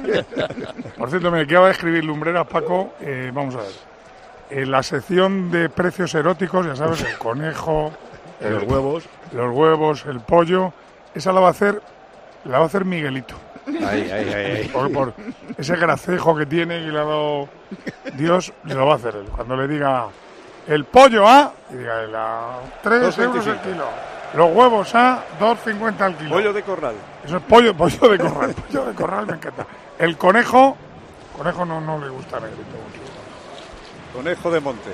Por cierto, me acaba de escribir Lumbreras, Paco. Eh, vamos a ver. En la sección de precios eróticos, ya sabes, el conejo, el- Los huevos. los huevos, el pollo, esa la va a hacer, la va a hacer Miguelito. Ahí, ahí, ahí. ahí. Por, por ese gracejo que tiene y le ha dado Dios, lo va a hacer él. Cuando le diga el pollo a, y diga él a tres dos euros el veinticinco. kilo. Los huevos a dos cincuenta el kilo. Pollo de corral. Eso es pollo, pollo de corral. Pollo de corral me encanta. El conejo, conejo no, no le gusta Negrito. Conejo de monte.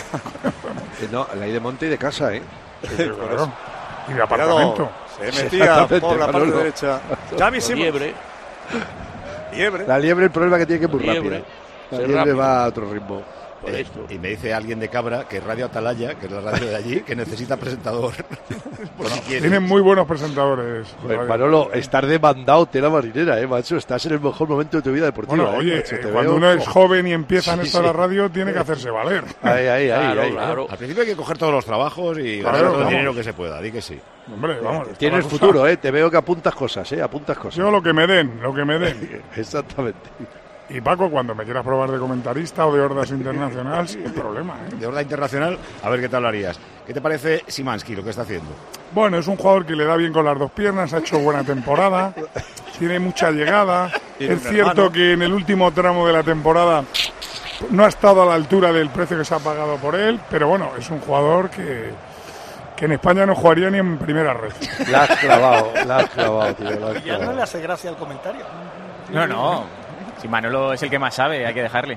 Eh, No, la hay de monte y de casa, ¿eh? Claro. Y de Cuidado, apartamento. se metía Exactamente, por la parte Manolo. derecha. Xavi Con Simons. liebre, Liebre. La liebre, el problema es que tiene que ir muy Liebre. rápida. La Ser liebre rápido. va a otro ritmo. por Eh, esto. y me dice alguien de Cabra que Radio Atalaya, que es la radio de allí, que necesita presentador. Por si quiere. Tienen muy buenos presentadores. Joder, Manolo, estar demandado tela marinera, ¿eh, macho? Estás en el mejor momento de tu vida deportiva. Bueno, ¿eh, oye, macho? eh, Te cuando veo- uno es joven y empieza en Sí, esto de la sí. radio, tiene que hacerse valer. Ahí, ahí, ahí. Claro, ahí. claro. Al principio hay que coger todos los trabajos y Claro, ganar todo el vamos. dinero que se pueda, di que sí. Hombre, vamos. esto Tienes la cosa- futuro, ¿eh? Te veo que apuntas cosas, ¿eh? Apuntas cosas. Yo lo que me den, lo que me den. Exactamente. Y Paco, cuando me quieras probar de comentarista o de Hordas Internacional, sin problema. ¿eh? De orden internacional, a ver qué tal lo harías. ¿Qué te parece Szymański, lo que está haciendo? Bueno, es un jugador que le da bien con las dos piernas, ha hecho buena temporada, tiene mucha llegada. Tiene Es un cierto hermano. que en el último tramo de la temporada no ha estado a la altura del precio que se ha pagado por él, pero bueno, es un jugador que, que en España no jugaría ni en primera red. La has clavado, la has clavado, tío. La has Ya no clavado. le hace gracia el comentario. No, no. Si Manolo es el que más sabe, hay que dejarle.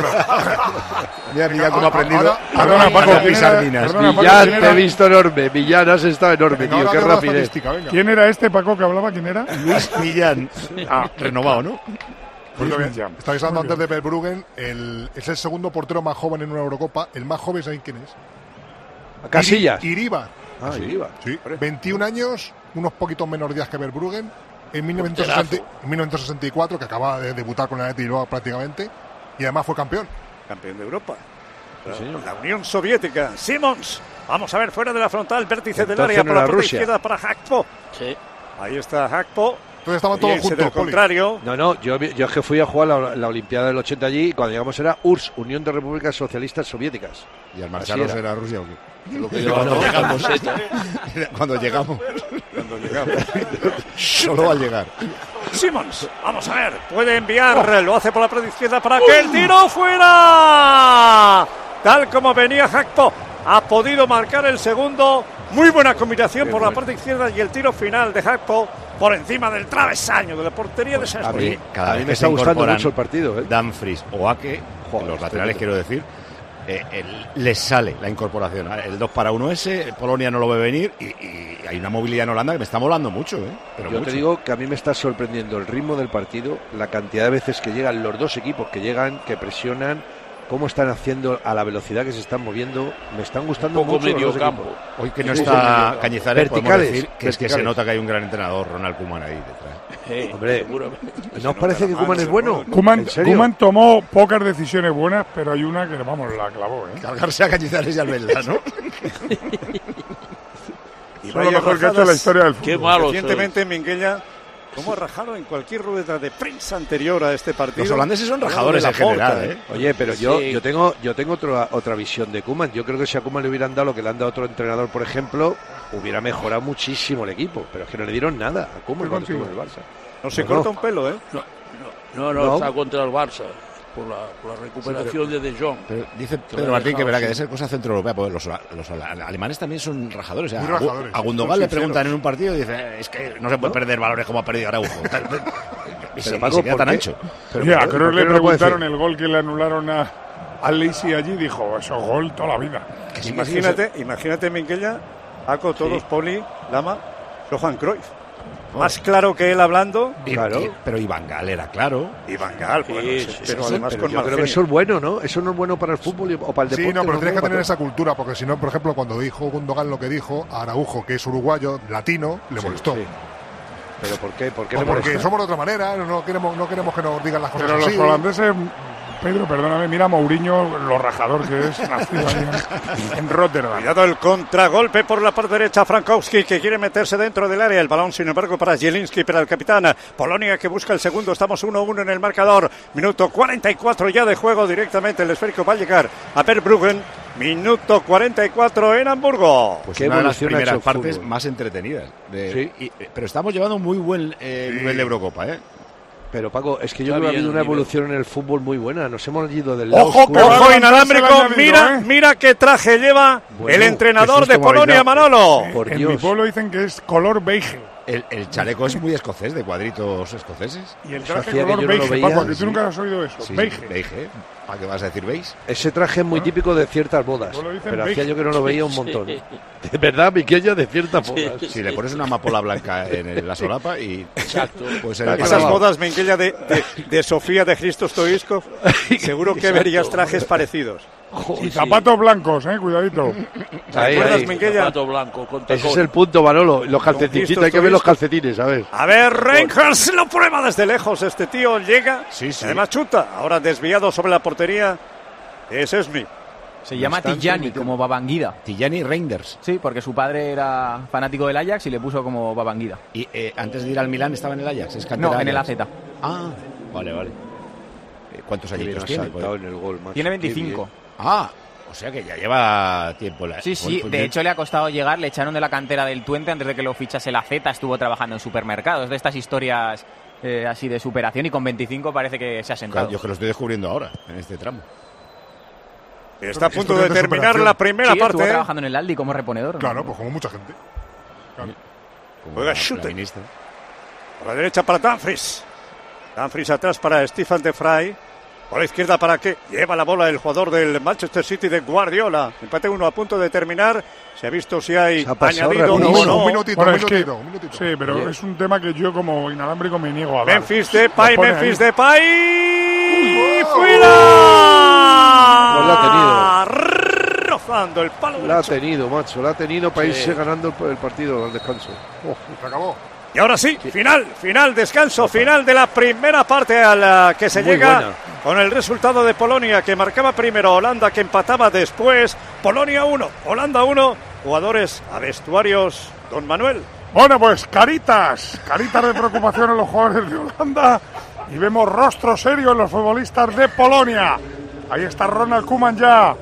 Mira, mira cómo ha aprendido. Ahora- perdona, Paco, a ¿quién pisar era- minas. perdona, Paco, Millán, ¿quién te he era- visto enorme. Millán, has estado enorme, Venga, tío. ahora Qué de la rapidez. estadística, venga. ¿Quién era este Paco que hablaba? ¿Quién era? Luis Millán. Ah, renovado, ¿no? Pues lo bien, Millán. estáis hablando antes de Verbruggen, el, es el segundo portero más joven en una Eurocopa. El más joven, ¿sabéis quién es? Casillas. Iri- Iribar. Ah, Iribar. Sí, veintiún años, unos poquitos menos días que Verbruggen. En mil novecientos sesenta, en mil novecientos sesenta y cuatro, que acaba de debutar con el Athletic Bilbao prácticamente, y además fue campeón. Campeón de Europa. Sí, señor. La Unión Soviética. Simons. Vamos a ver, fuera de la frontal, vértice del Entonces área no por la era punta Rusia. izquierda para Hakpo. Sí. Ahí está Hakpo. Entonces estaban todos Riense juntos, del Poli. contrario. No, no, yo, yo es que fui a jugar la, la Olimpiada del ochenta allí y cuando llegamos era U R S S, Unión de Repúblicas Socialistas Soviéticas. ¿Y al marcharnos era Rusia o qué? Lo que cuando llegamos, cuando llegamos, cuando llegamos, solo al llegar. Simmons, vamos a ver, puede enviar, lo hace por la parte izquierda para que el tiro fuera. Tal como venía Hakpo, ha podido marcar el segundo. Muy buena combinación por la parte izquierda y el tiro final de Hakpo por encima del travesaño de la portería pues de Sasbury. Cada a vez mí me que está se gustando incorporan mucho el partido, ¿eh? Dumfries o Ake, Joder, los laterales quiero decir, eh, el, les sale la incorporación. El dos para uno ese, Polonia no lo ve venir y, y hay una movilidad en Holanda que me está molando mucho. ¿eh? Pero Yo mucho. te digo que a mí me está sorprendiendo el ritmo del partido, la cantidad de veces que llegan los dos equipos, que llegan, que presionan, cómo están haciendo a la velocidad que se están moviendo. Me están gustando mucho medio los dos campo. equipos. Hoy que no Sí, está sí, Cañizares, podemos verticales, decir que es que se nota que hay un gran entrenador, Ronald Koeman, ahí detrás. Eh, Hombre, ¿no os parece que Koeman es bueno? Koeman, ¿En serio? Koeman tomó pocas decisiones buenas, pero hay una que, vamos, la clavó, ¿eh? Cargarse a Cañizares y al Velda, ¿no? Y lo mejor que ha hecho la historia del fútbol. Qué malo. Recientemente Minguella, cómo ha rajado en cualquier rueda de prensa anterior a este partido. Los holandeses son rajadores en general, ¿eh? Oye, pero yo, Sí. yo tengo yo tengo otra otra visión de Koeman. Yo creo que si a Koeman le hubieran dado lo que le han dado a otro entrenador, por ejemplo, hubiera mejorado muchísimo el equipo. Pero es que no le dieron nada a Koeman cuando estuvo en el Barça. No se No, corta no. un pelo, ¿eh? No, no, no, No. está contra el Barça por la, por la recuperación de De Jong. Pero dice Que Pedro lo ha Martín que dejado verá que sin- debe ser cosa centroeuropea, porque los, los alemanes también son rajadores. Muy A, Gu- rajadores, a Gundogan son le sinceros. preguntan en un partido y dice, "Eh, es que no se puede perder valores como ha perdido Araujo. y se, Pero, y Paco, se queda ¿por tan qué? ancho. Pero Oye, a ¿por- Kroos por qué le no lo puede preguntaron decir? el gol que le anularon a, a Lacey allí, dijo, eso gol toda la vida. Imagínate, imagínate Minguella, Paco, todos, Sí. Poli, Lama, Johan Cruyff. Más claro que él hablando. Y- Claro. y- pero Iván Gaal era claro. Y Van Gaal, bueno, Sí, sí, sí, pero sí, además Pero con yo mal creo que genio. eso es bueno, ¿no? Eso no es bueno para el fútbol y- o para el deporte. Sí, no, pero es tienes que bueno tener para esa cultura, porque si no, por ejemplo, cuando dijo Gundogan lo que dijo, a Araujo, que es uruguayo, latino, le Sí, molestó. sí. ¿Pero por qué? ¿Por qué Pues le porque molesta? somos de otra manera, no queremos, no queremos que nos digan las cosas Pero los así. holandeses, Pedro, perdóname, mira a Mourinho, lo rajador que es, nacido ahí en, en Rotterdam. Cuidado el contragolpe por la parte derecha, Frankowski que quiere meterse dentro del área, el balón sin embargo para Zielinski, para el capitán, Polonia que busca el segundo, estamos uno a uno en el marcador, minuto cuarenta y cuatro ya de juego, directamente el esférico va a llegar a Verbruggen, minuto cuarenta y cuatro en Hamburgo. Pues Qué una de las evolución ha primeras hecho el partes fútbol. más entretenidas. de- Sí. y- pero estamos llevando un muy buen eh, nivel de Eurocopa, ¿eh? Pero Paco, es que yo Está creo que ha bien habido el una nivel. evolución en el fútbol muy buena. Nos hemos ido del lado Ojo, oscuro. que va a Ojo levantarse inalámbrico, el añadido, mira, ¿eh? mira qué traje lleva Bueno, el entrenador qué de susto me habéis Polonia, dado. Manolo. Por En Dios. mi pueblo dicen que es color beige. El, el chaleco es muy escocés, de cuadritos escoceses. Y el Eso traje hacía que color yo no lo beige, veía, Paco, que sí. tú nunca has oído eso. Sí, beige. beige. ¿Para qué vas a decir beige? Ese traje es muy típico de ciertas bodas. Yo lo dicen Pero beige. hacía yo que no lo veía un montón. De verdad, Miquella, de ciertas bodas. Si le pones una amapola blanca en el- la solapa y... Exacto. Pues en Está el Esas carnaval. bodas, Minguella, de, de, de Sofía de Cristo Stoiskov, seguro que verías trajes parecidos. Y zapatos blancos, eh, cuidadito. ¿Te Ahí, acuerdas, ahí. Minguella? Zapato blanco con Ese tacón. es el punto, Manolo. Los calcetines, hay que ver los calcetines, a ver. A ver, Reinhardt lo prueba desde lejos. Este tío llega. Sí, sí. Además chuta. Ahora desviado sobre la portería. Es Esmi. Se llama están Tijani, permitiendo. como Babanguida. Tijani Reinders. Sí, porque su padre era fanático del Ajax y le puso como Babanguida. Y eh, antes de ir al Milán estaba en el Ajax. Es No, cantera en el A Ajax. Z. Ah, vale, vale. Eh, ¿Cuántos Qué bien añitos ha tiene? saltado Pues? en el gol, macho. Tiene Qué veinticinco. bien. Ah, o sea que ya lleva tiempo. La... Sí, sí, Pues de bien. hecho le ha costado llegar, le echaron de la cantera del Twente antes de que lo fichase la Z, estuvo trabajando en supermercados, de estas historias eh, así de superación y con veinticinco parece que se ha sentado. Claro, yo que lo estoy descubriendo ahora, en este tramo. Está a Es punto de historia de terminar superación. la primera Sí, estuvo parte. trabajando en el Aldi como reponedor. Claro, pues como mucha gente. Como Juega la- Schutte. la ministra. Por la derecha para Dumfries. Dumfries atrás para Stefan de Vrij. Por la izquierda para que lleva la bola el jugador del Manchester City de Guardiola. Empate uno a punto de terminar. Se ha visto si hay Se ha pasado añadido rapidísimo. o Un, no. un minutito, Bueno, un es que- minutito, un minutito. Sí, pero es un tema que yo como inalámbrico me niego a dar. Memphis Depay, Lo pone Memphis ahí. Depay. ¡Fuera! Pues la ha tenido. Rozando el palo La ha derecho. tenido, macho. La ha tenido para Sí. irse ganando el, el partido al descanso. Oh, Se acabó. Y ahora sí, final, final, descanso, final de la primera parte a la que se Muy llega buena. con el resultado de Polonia que marcaba primero, Holanda que empataba después, Polonia uno, Holanda uno, jugadores a vestuarios, don Manuel. Bueno, pues caritas, caritas de preocupación en los jugadores de Holanda y vemos rostro serio en los futbolistas de Polonia. Ahí está Ronald Koeman ya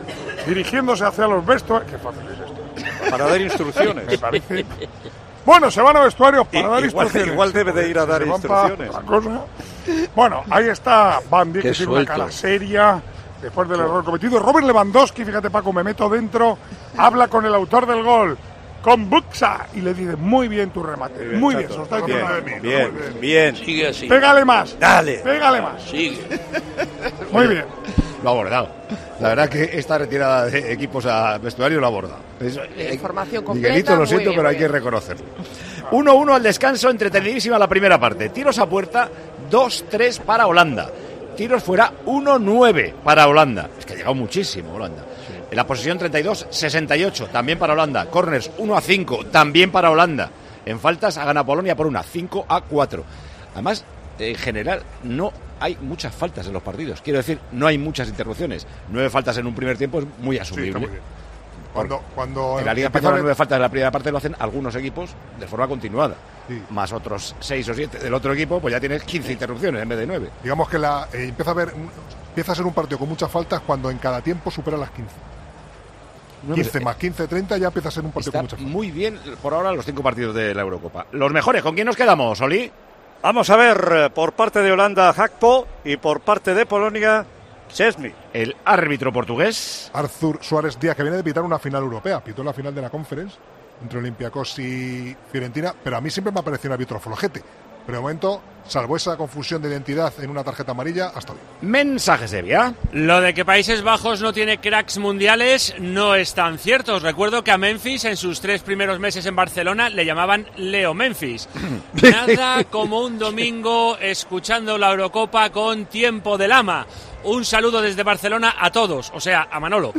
dirigiéndose hacia los vestuarios. Qué fácil es esto. Para dar instrucciones. Me parece. Bueno, se van a vestuarios para y, dar igual, instrucciones. Igual debe de ir a dar instrucciones. Cosa. Bueno, ahí está Van Dijk, que tiene una cara seria después del error cometido. Robert Lewandowski, fíjate Paco, me meto dentro, habla con el autor del gol, con Buxa, y le dice, muy bien tu remate, muy bien, muy bien, está bien, bien, bien, bien, bien. Sigue así. Pégale más. Dale. Pégale más. Sigue. Muy bien. Lo ha abordado. La verdad que esta retirada de equipos a vestuario lo ha abordado. Es, Información completa. Miguelito, lo siento, bien, pero hay bien. que reconocerlo. uno uno al descanso, entretenidísima la primera parte. Tiros a puerta, dos tres para Holanda. Tiros fuera, uno nueve para Holanda. Es que ha llegado muchísimo Holanda. Sí. En la posesión treinta y dos sesenta y ocho, también para Holanda. Corners uno a cinco, también para Holanda. En faltas ha ganado Polonia por una, cinco a cuatro. Además, en general, no hay muchas faltas en los partidos. Quiero decir, no hay muchas interrupciones. Nueve faltas en un primer tiempo es muy asumible. Sí, muy bien. Cuando, cuando en la Liga Española nueve faltas en la primera parte lo hacen algunos equipos de forma continuada. Sí. Más otros seis o siete del otro equipo, pues ya tienes quince interrupciones en vez de nueve. Digamos que la eh, empieza a ver empieza a ser un partido con muchas faltas cuando en cada tiempo supera las quince. No, quince más quince, treinta, ya empieza a ser un partido Está con muchas faltas. Muy bien por ahora los cinco partidos de la Eurocopa. Los mejores, ¿con quién nos quedamos, Oli? Vamos a ver, por parte de Holanda, Gakpo, y por parte de Polonia, Szczesny. El árbitro portugués Arthur Suárez Díaz, que viene de pitar una final europea, pitó la final de la Conference entre Olympiacos y Fiorentina, pero a mí siempre me ha parecido un árbitro flojete. Pero de momento, salvo esa confusión de identidad en una tarjeta amarilla, hasta hoy. Mensajes de vía. Lo de que Países Bajos no tiene cracks mundiales no es tan cierto. Os recuerdo que a Memphis en sus tres primeros meses en Barcelona le llamaban Leo Memphis. Nada como un domingo escuchando la Eurocopa con Tiempo de Lama. Un saludo desde Barcelona a todos, o sea, a Manolo.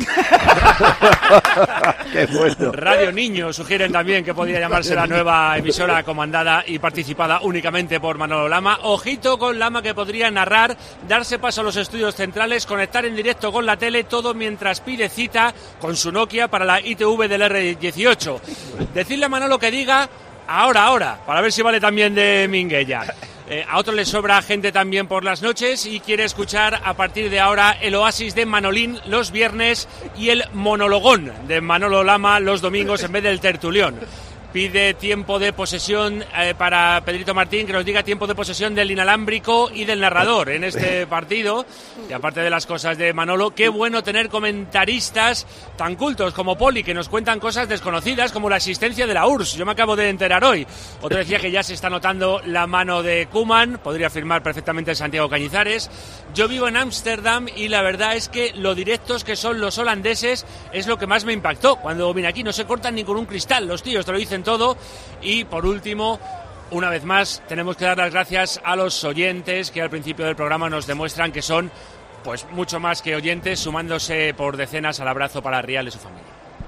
Qué bueno. Radio Niño sugieren también que podría llamarse la nueva emisora comandada y participada únicamente por Manolo Lama. Ojito con Lama, que podría narrar, darse paso a los estudios centrales, conectar en directo con la tele, todo mientras pide cita con su Nokia para la I T V del erre dieciocho. Decirle a Manolo que diga ahora, ahora, para ver si vale también de Minguella. Eh, a otro le sobra gente también por las noches y quiere escuchar a partir de ahora el Oasis de Manolín los viernes y el monologón de Manolo Lama los domingos en vez del tertulión. Pide tiempo de posesión eh, para Pedrito Martín, que nos diga tiempo de posesión del inalámbrico y del narrador en este partido. Y aparte de las cosas de Manolo, qué bueno tener comentaristas tan cultos como Poli, que nos cuentan cosas desconocidas como la existencia de la U R S S. Yo me acabo de enterar hoy. Otro decía que ya se está notando la mano de Koeman, podría firmar perfectamente Santiago Cañizares. Yo vivo en Ámsterdam y la verdad es que lo directos que son los holandeses es lo que más me impactó. Cuando vine aquí no se cortan ni con un cristal, los tíos te lo dicen todo. Y por último, una vez más tenemos que dar las gracias a los oyentes que al principio del programa nos demuestran que son pues mucho más que oyentes, sumándose por decenas al abrazo para Rial y su familia.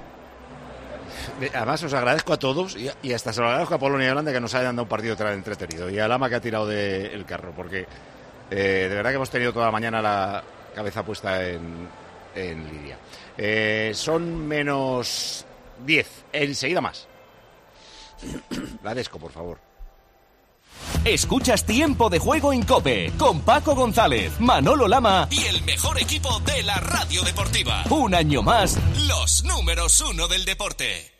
Además os agradezco a todos y, y hasta se lo agradezco a Polonia y Holanda que nos hayan dado un partido tan entretenido, y a Lama que ha tirado del de carro, porque eh, de verdad que hemos tenido toda la mañana la cabeza puesta en, en Lidia. Eh, son menos diez, enseguida más. La Desco, por favor. Escuchas Tiempo de Juego en COPE con Paco González, Manolo Lama y el mejor equipo de la radio deportiva. Un año más, los números uno del deporte.